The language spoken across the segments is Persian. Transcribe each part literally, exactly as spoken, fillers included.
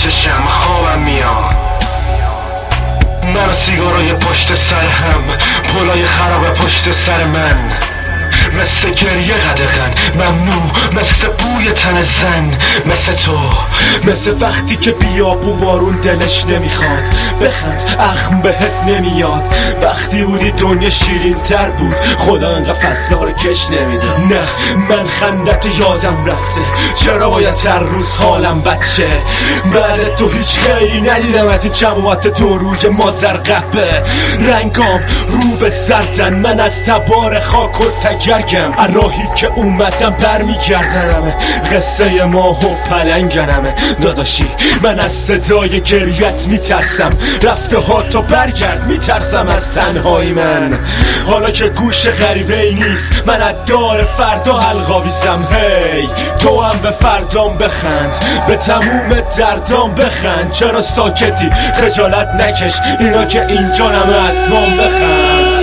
چشم خوابم میاد، من و سیگارای پشت سر هم، پلای خراب پشت سر من، مثل گریه قدغن ممنوع، مثل بوی تن زن، مثل تو، مثل وقتی که بیابون بارون دلش نمیخواد بخند اخم بهت نمیاد، وقتی بودی دنیا شیرین تر بود، خدا انقدر فصله رو کش نمیده. نه من خندت یادم رفته، چرا باید هر روز حالم بد شه؟ بعد تو هیچ خیری ندیدم از این جماعت دو روی مادر قبه، رنگام رو به زردن، من از تبار خاک و تگرگم، راهی که اومدم برمیگردنمه، قصه ماه و پلنگنمه. داداشی من از صدای گریت میترسم، رفته ها تا برگرد میترسم از تنهایی من، حالا که گوش غریبه ای نیست، من از دار فردا حلقاویزم. هی تو هم به فردام بخند، به تموم دردام بخند، چرا ساکتی خجالت نکش، اینا که اینجا نمه از مام بخند.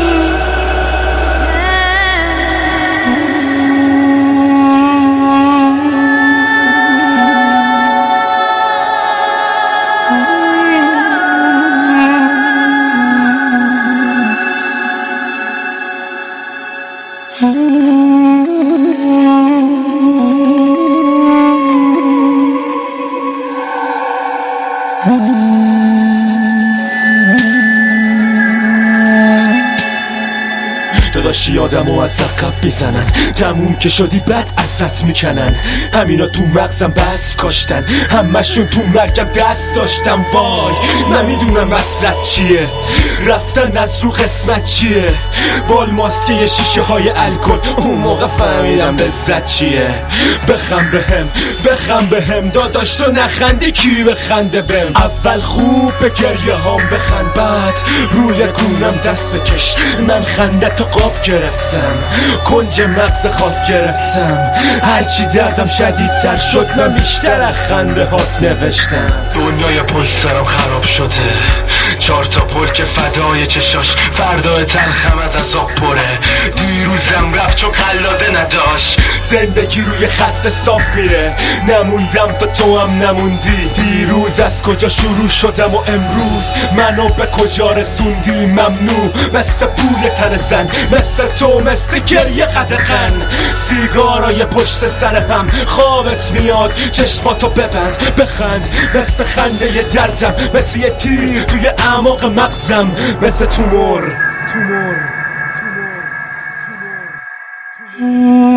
داداشی آدمو از عقب میزنن، تموم که شدی بعد ازت میکنن، همینا تو مغزم بس کاشتن، همشون تو مرگم دست داشتم. وای من میدونم وصلت چیه، رفتن از رو قسمت چیه، بال ماسکه شیشه های الکل، اون موقع فهمیدم لذت چیه. بخم بهم بخم بهم داداش، تو نخندی کی بخنده بهم؟ اول خوب به گریه هام بخند، بعد روی کونم دست بکش، من خندت قاب گرفتم، کنج مغز خاک گرفتم، هرچی دردم شدیدتر شد من بیشتر از خنده هات نوشتم. دنیای پشت سرم خراب شده، چهار تا پل که فدای چشاش، فردا تلخم از عذاب پره، دیروزم رفت چون قلاده نداشت، زندگی روی خط صاف میره، نموندم تا تو هم نموندی، دیروز از کجا شروع شدم و امروز منو به کجا رسوندی. ممنوع مثل بوی تن زن، مثل تو، مثل گریه قدغن، سیگارای پشت سر هم، خوابت میاد چشماتو ببند بخند، مثل خنده دردم، مثل یه تیر توی اعماق مغزم، مثل تومور تومور تومور تومور